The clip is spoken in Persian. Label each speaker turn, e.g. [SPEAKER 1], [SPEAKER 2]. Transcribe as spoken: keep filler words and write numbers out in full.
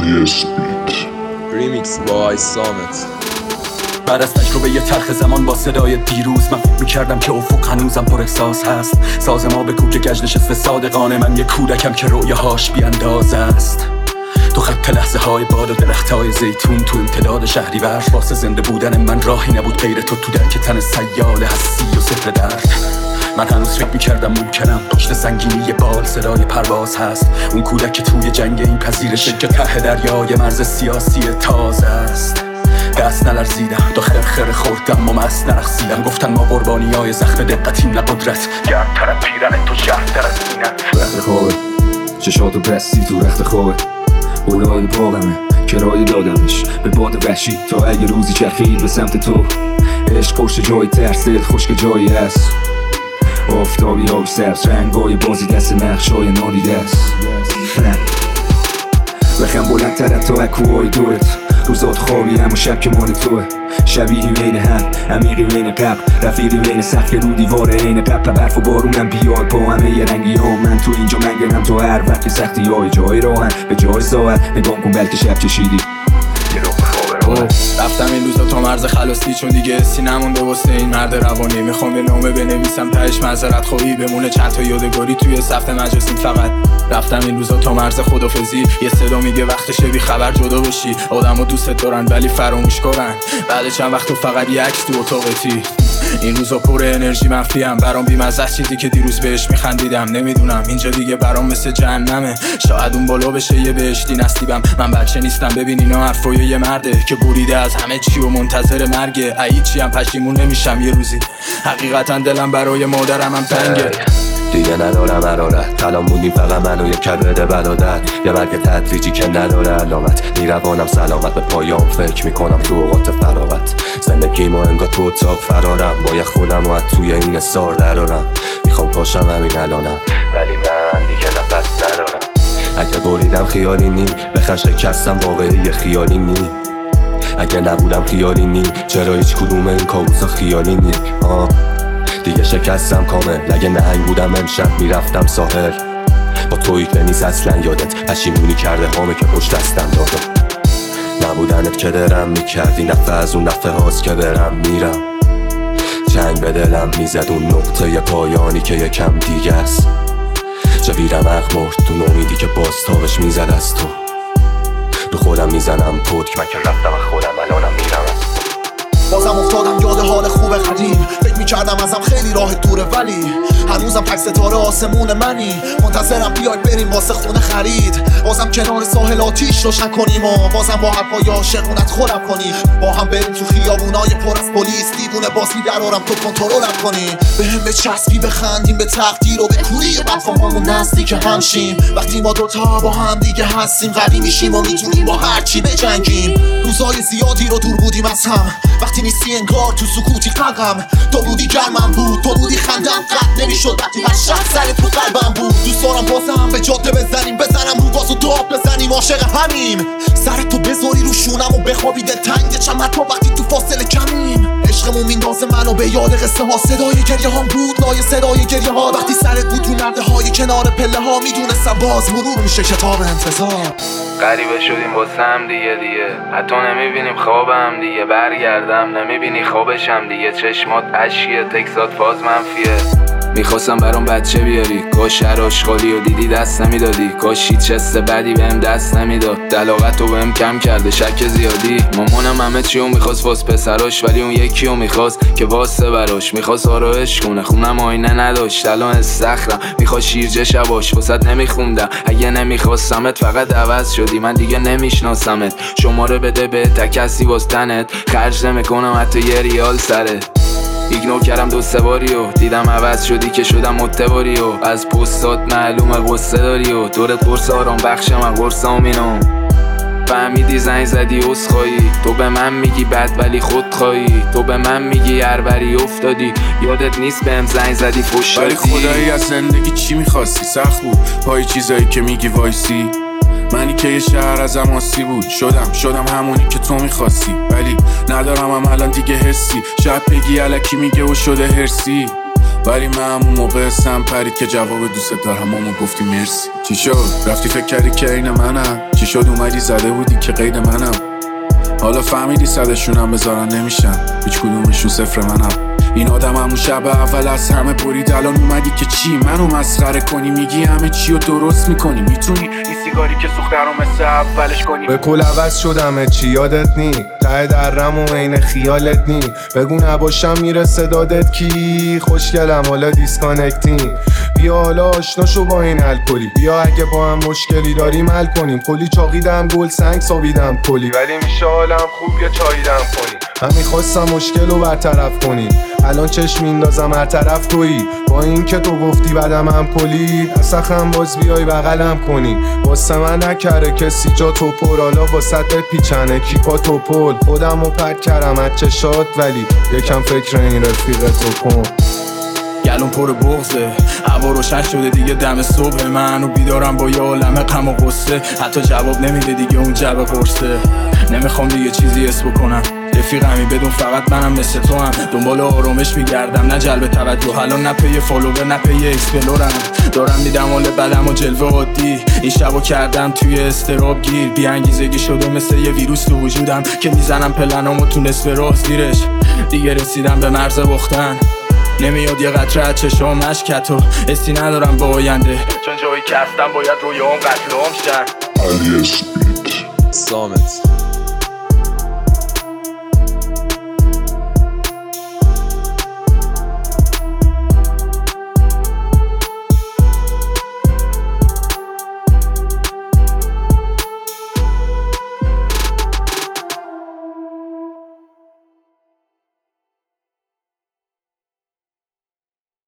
[SPEAKER 1] ریمیکس با سامت.
[SPEAKER 2] بعد از تجربه یه تلخ زمان با صدای دیروز من فکر میکردم که افق هنوزم پر احساس هست. ساز ما به کوک گشت نشسته صادقانه، من یه کودکم که رویاهاش بیانداز است. تو خط لحظه های باد و درخت های زیتون تو امتداد شهریور، واسه زنده بودن من راهی نبود غیر تو تو درک تن سیال هستی و سفر درد. من هنوز فکر میکردم ممکنم پشت سنگینی بال صدای پرواز هست. اون کودک که توی جنگ این پذیرشه که ته دریای مرز سیاسی تازه است. دست نلرزیدم، دو خرخر خوردم و مست نرخصیدم. گفتن ما قربانی های زخم دقتیم نه قدرت، گرمتر از پیرن تو شهرتر از اینت.
[SPEAKER 3] رخت خوبه چشاتو بستی تو رخت خوبه، اولای پاقمه کرایه دادمش به باد وحشی تا اگه روزی چرخید به سمت تو. عشق پشت جای ترس، دل خشک جایی هست. آفتابی آبی سبز رنگای بازی دست نقشای نادیده است. رخم بلندتر تا اکوهای دورت، روزات خوابی اما شب که مال توه. شبیهی بین هم، عمیقی بین قبل، رفیقی بین سقف رو دیوار عین قبل. برف و بارونم بیاد با همه یه رنگی ها. من تو اینجا منگنم تو هر وقت سختی های جای راهن به جای ساعت. نگام کن بلکه شب چشیدی
[SPEAKER 4] رفتم این روزا تا مرز خلاصی، چون دیگه حسی نمونده واسه این مرد روانی. میخوام یه نامه بنویسم تهش معذرت خواهی بمونه چند تا یادگاری توی صفحه مجازیم. فقط رفتم این روزا تا مرز خدافظی. یه صدا میگه وقتشه بی خبر جدا بشی. آدم‌ها دوست دارن ولی فراموش کردن. بعد چند وقت تو فقط یه عکس تو اتاقتی. این روزا پر انرژی منفی ام، برام بی‌مزه است چیزی که دیروز بهش میخندیدم. نمیدونم اینجا دیگه برام مثل جهنمه، شاید اون بالا بشه یه بهشتی نصیبم. من بچه نیستم ببین اینا حرفای یه مرده که بریده از همه چی و منتظر مرگه. ای چی هم پشیمون نمیشم یه روزی، حقیقتا دلم برای مادرم هم تنگه.
[SPEAKER 5] دیگه ندارم حرارت، الان موندیم فقط من و یه کبد بلادت. یه مرگ تدریجی که نداره علامت، میروانم سلامت به پایام فکر میکنم تو اوقات فراغت. زندگی ما انگار تو اتاق فرارم، باید خودم و توی این استار درارم. میخوام پاشم همین الانم ولی من دیگه نفس ندارم. اگه بریدم خیالی نی، بخن شکستم واقعی خیالی نی. اگه نبودم خیالی نی، چرا هیچ کدوم این کابوسا خیالی نی؟ آه دیگه شکستم کامل. اگه نهنگ بودم امشب میرفتم ساحل. با تویی که نیست اصلا یادت، پشیمونی کرده هامه که پشت دستم دادم. نبودنت که درم میکردی، نفه از اون نفه هاست که برم میرم. جنگ به دلم میزد اون نقطه پایانی که یکم دیگه است. جویرم اخ مرد تو نومیدی که باز تابش میزد از تو. رو خودم میزنم پتک، من که رفتم از خودم الانم میرم از تو.
[SPEAKER 6] بازم افتادم یاد حال خوب قدیم، فکر میکردم ازم خیلی راه دوره ولی هنوزم تک ستاره آسمون منی. منتظرم بیاید بریم واسه خونه خرید، بازم کنار ساحل آتیش روشن کنیم و بازم با حرفای عاشقونت خودم کنی. با هم بریم تو خیابونای پر از پلیس، دیوونه باز میدرارم تو کنترلم کنی. بهم بچسبی بخندیم به تقدیر و به کوری وفامون نزدیک همشیم. وقتی ما دوتا با هم دیگه هستیم قوی میشیم و میتونیم با هر چی بجنگیم. روزای زیادی رو دور بودیم از هم، وقتی نیستی انگار تو سکوتی قلقم. تو بودی گرمم بود، تو بودی خندم قد نمیشد وقتی هر شب سر تو قلبم بود. دوست دارم بازم به جاده بزنیم، بزنم رو گاز و داد بزنیم. عاشق همیم سر تو بذاری رو شونم و بخوابی دل تنگ چم حتی وقتی تو فاصله کمیم. عشقمون میندازه منو به یاد قصه ها، صدای گریه ها بود لای صدای گریه ها. وقتی سرت بود تو نرده های کنار پله ها، میدونستم باز مرور میشه کتاب انتظار.
[SPEAKER 7] غریبه شدیم واسه هم دیگه دیگه، حتی نمیبینیم خوابم دیگه. برگردم نمیبینی خوابشم دیگه، چشمات اشکیه تکسات فاز منفیه. میخواستم برام بچه بیاری، کاش هر آشغالی و دیدی دست نمیدادی. کاش هیچ حس بدی بهم دست نمیداد، دلاغتو بهم کم کرده شک زیادی. مامانم همه چیو میخواست واس پسراش، ولی اون یکیو میخواست که واسه براش. میخواست آرایش کنه، خونم آینه نداشت الان استخرم. میخواست شیرجه شباش واسط نمیخوندم. اگه نمیخواستمت فقط عوض شدی، من دیگه نمیشناسمت. شماره بده به تکسی واس تنت، خرج نمیکنم حتی یه ریال سرت. ایگنور کردم دو سه باری و دیدم عوض شدی که شدم متباری و از پستات معلومه قصه داری و دورت قرص آرام بخشم از قرصامینم. فهمیدی زنگ زدی عذرخواهی، تو به من میگی بد ولی خودخواهی. تو به من میگی هربری افتادی، یادت نیست بهم زنگ زدی فوش دادی.
[SPEAKER 8] ولی خدایی از زندگی چی میخواستی؟ سخت بود پای چیزایی که میگی وایسی. منی که یه شهر ازم آسی بود، شدم شدم همونی که تو میخواستی. ولی ندارم هم الان دیگه حسی، شاید بگی الکی میگه و شده هرسی. ولی من همون موقع سم پرید که جواب دوست دارم اما گفتی مرسی. چی شد؟ رفتی فکر کردی که این منم؟ چی شد اومدی زده بودی که قید منم؟ حالا فهمیدی صدشونم بذارن نمیشن، هیچ کدومشون صفر منم. این آدم همون شب اول از همه برید، الان اومدی که چی منو مسخره کنی؟ میگی همه چی رو درست میکنی، میتونی این سیگاری که سوخته رو مثل اولش کنی؟
[SPEAKER 9] به کل عوض شدم چی یادت نی؟ ته درم و عین خیالت نی؟ بگو نباشم میرسه دادت کی؟ خوشگلم حالا دیسکانکتیم، بیا حالا آشنا شو با این الکلی، بیا اگه با هم مشکلی داریم حل کنیم. کلی چاقیدم گل سنگ سابیدم کلی، ولی میشه حالم خوب یا چاییدم کنی. من میخواستم مشکل رو برطرف کنی، الان چشم میندازم هر طرف تویی. با این که تو گفتی بعدم هم کلی، دستخم باز بیای بغلم کنی. واسه من نکره کسی جا تو پر، حالا واسه پیچنه کیپا تو پل. خودم رو پرد کردم از چشات، ولی یکم فکر این رفیق تو کن.
[SPEAKER 4] گلون پر بغضه، هوا روشن شده دیگه دم صبح، منو بیدارم با یه عالمه غم و غصه. حتی جواب نمیده دیگه اون جواب پرسه، نمیخوام دیگه چیزی حس بکنم. رفیقمی بدون فقط منم مثل تو هم، دنبال آرامش میگردم نه جلب توجه. الان نه پی فالوور نه پی اکسپلورم، دارم میدم حال بدم و جلوه عادی. این شبو کردم توی استراب گیر، بی انگیزگی شده مثل یه ویروس تو وجودم که میزنم پلنامو تو نصف راه زیرش. دیگه رسیدم به مرز باختن، نمیاد یه قطره از چشام اشکت و حسی ندارم با آینده، چون جایی که هستم باید رویام قتل عام شن.
[SPEAKER 1] Samet